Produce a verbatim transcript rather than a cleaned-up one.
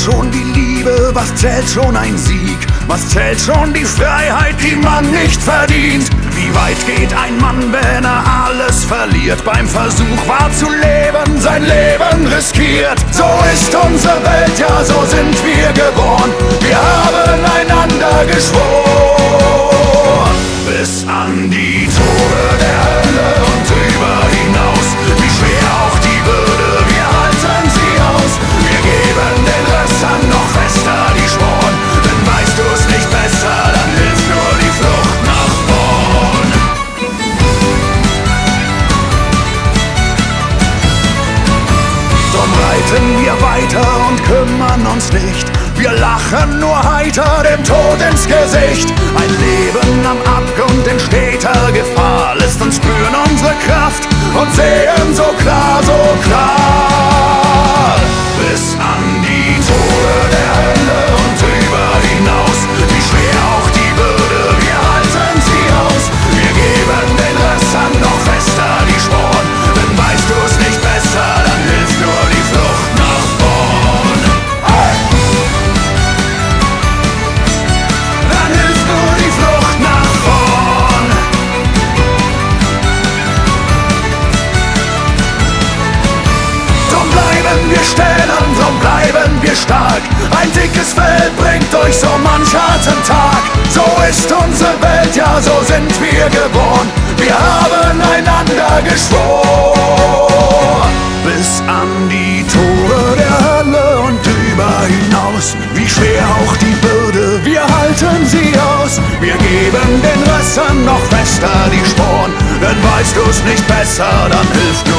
schon die Liebe, was zählt schon ein Sieg? Was zählt schon die Freiheit, die man nicht verdient? Wie weit geht ein Mann, wenn er alles verliert? Beim Versuch wahr zu leben, sein Leben riskiert. So ist unsere Welt, ja, so sind wir geboren. Wir haben einander geschworen. Bis an die Tore der Hölle und drüber hinaus. Wie schwer auch die Bürde, wir halten sie aus. Wir geben den Rössern noch fester die Sporen. Denn weißt du es nicht besser, dann hilft nur die Flucht nach vorn. Drum reiten wir weiter und kümmern uns nicht. Wir lachen nur heiter dem Tod ins Gesicht. Ein Leben am Abgrund in steter Gefahr lässt uns spüren unsere Kraft und sehen so klar, so klar. Bis an die Tore der Hölle und drüber hinaus. Wie schwer auch die Bürde, wir halten sie aus. Wir geben den Rössern noch fester die Sporen. Denn weißt du es nicht besser, dann hilft nur die Flucht nach vorn. Hey! Dann hilft nur die Flucht nach vorn. Drum bleiben wir stählern, drum bleiben wir stark. Ein dickes Fell bringt durch so manch harten Tag. So ist unsere Welt, ja, so sind wir geboren. Wir haben einander geschworen. Bis an die Tore der Hölle und drüber hinaus. Wie schwer auch die Bürde, wir halten sie aus. Wir geben den Rössern noch fester die Sporen. Denn weißt du's nicht besser, dann hilft nur